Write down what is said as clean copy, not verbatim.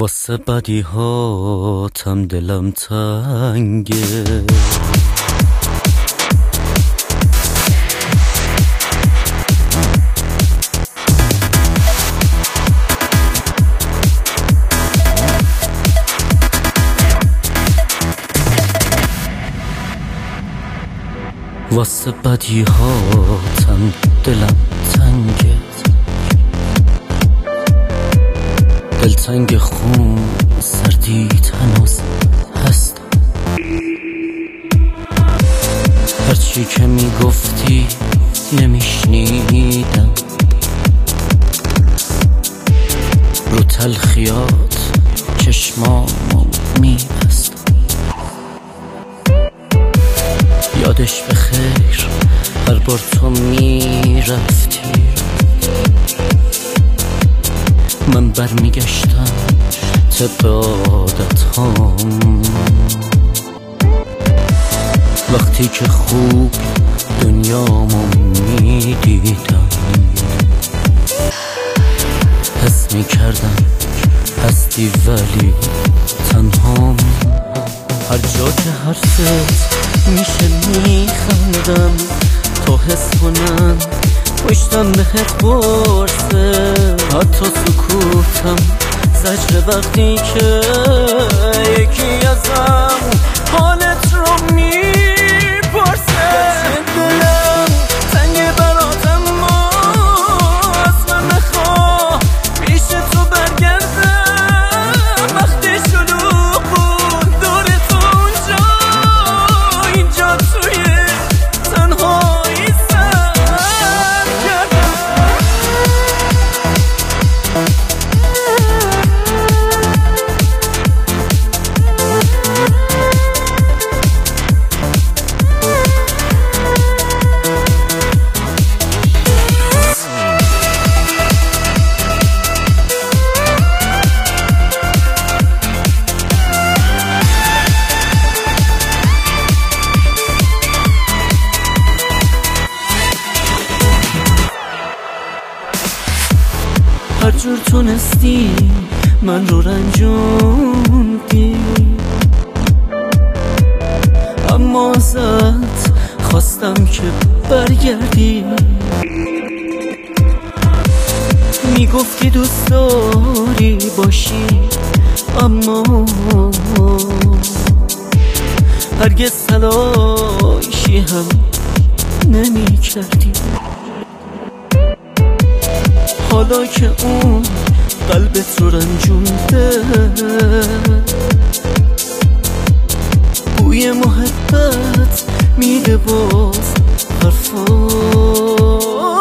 واسه بدی هاتم دلم تنگه، واسه بدی هاتم دلم تنگه، دلتنگ خون سردیت هنوز هستم. هرچی که میگفتی نمیشنیدم، رو تلخیات چشمامو میبستم. یادش بخیر هر بار تو میرفتی من برمیگشتم طبق عادت هام. وقتی که خوب دنیامو میدیدم حس میکردم هستی ولی تنهام. هر جا که حرفت میشه میخندم تا حس کنم پشتم بهت برسه. حتی سکوتم زجر وقتی که یکی ازم حالت رو میپرسه. دلم تنگه برات اما از من نخواه پیش تو برگردم. وقتی شلوغ بود دور تو اونجا اینجا توی تنهایی سر کردم. هر جور تونستی من رو رنجوندی، اما ازت خواستم که برگردی. میگفتی دوست داری باشی اما هرگز تلاشی هم نمی کردی. حالا که اون قلبت رو رنجونده بوی محبت میده باز حرفا.